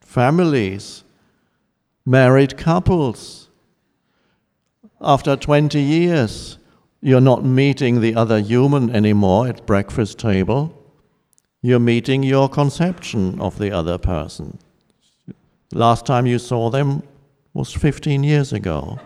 families, married couples. After 20 years, you're not meeting the other human anymore at breakfast table. You're meeting your conception of the other person. Last time you saw them was 15 years ago.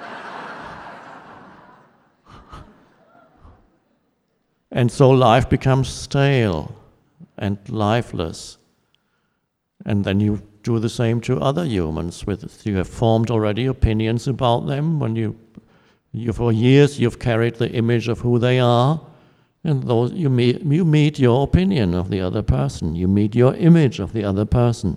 And so life becomes stale and lifeless. And then you do the same to other humans. You have formed already opinions about them. When you for years you've carried the image of who they are, and those you meet your opinion of the other person. You meet your image of the other person.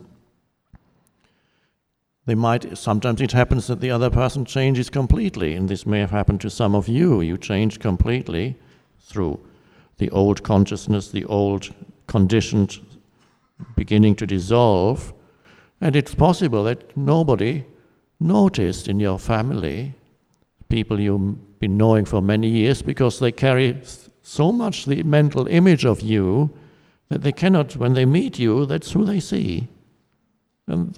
Sometimes it happens that the other person changes completely, and this may have happened to some of you. You change completely through the old consciousness, the old conditioned beginning to dissolve, and it's possible that nobody noticed in your family, people you've been knowing for many years, because they carry so much the mental image of you that they cannot, when they meet you, that's who they see. And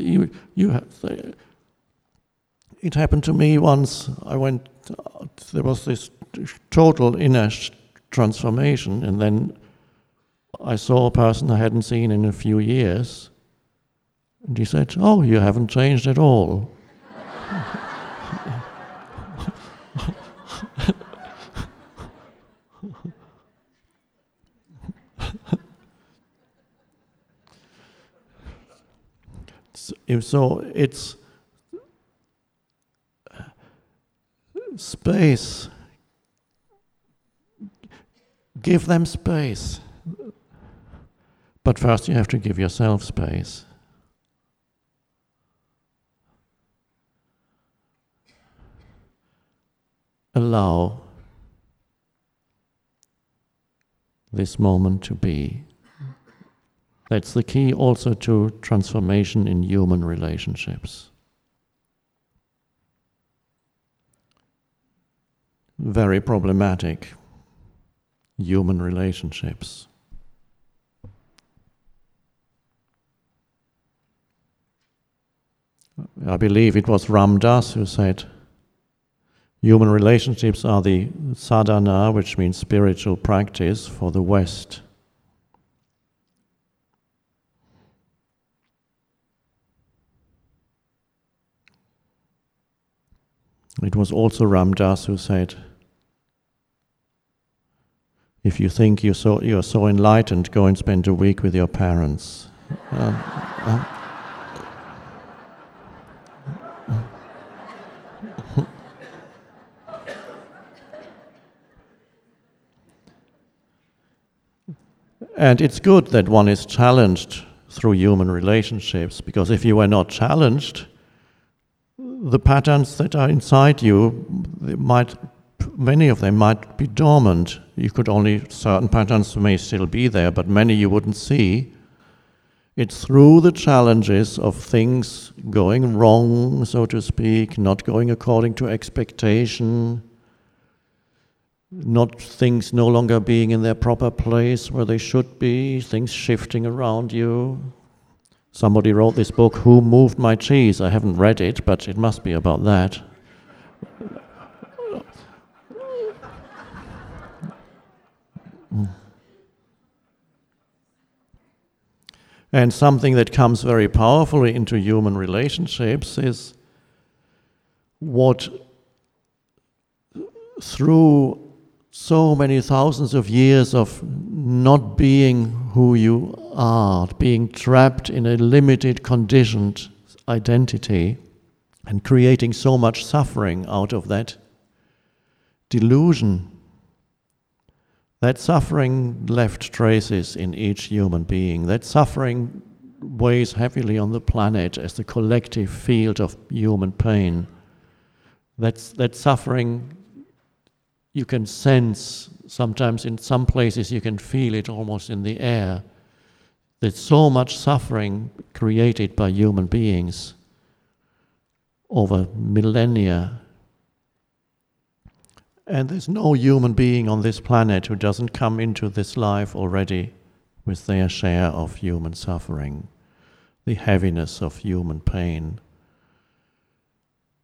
it happened to me once. There was this total inner transformation, and then I saw a person I hadn't seen in a few years, and he said, "Oh, you haven't changed at all." So it's space. Give them space. But first you have to give yourself space. Allow this moment to be. That's the key also to transformation in human relationships. Very problematic human relationships. I believe it was Ram Dass who said, human relationships are the sadhana, which means spiritual practice, for the West. It was also Ram Dass who said, if you think you're so enlightened, go and spend a week with your parents. And it's good that one is challenged through human relationships, because if you were not challenged, the patterns that are inside you, many of them might be dormant. Certain patterns may still be there, but many you wouldn't see. It's through the challenges of things going wrong, so to speak, not going according to expectation, not things no longer being in their proper place where they should be, things shifting around you. Somebody wrote this book, Who Moved My Cheese? I haven't read it, but it must be about that. And something that comes very powerfully into human relationships is what, through so many thousands of years of not being who you are, being trapped in a limited, conditioned identity, and creating so much suffering out of that delusion. That suffering left traces in each human being. That suffering weighs heavily on the planet as the collective field of human pain. That suffering you can sense, sometimes in some places you can feel it almost in the air. There's so much suffering created by human beings over millennia. And there's no human being on this planet who doesn't come into this life already with their share of human suffering. the heaviness of human pain,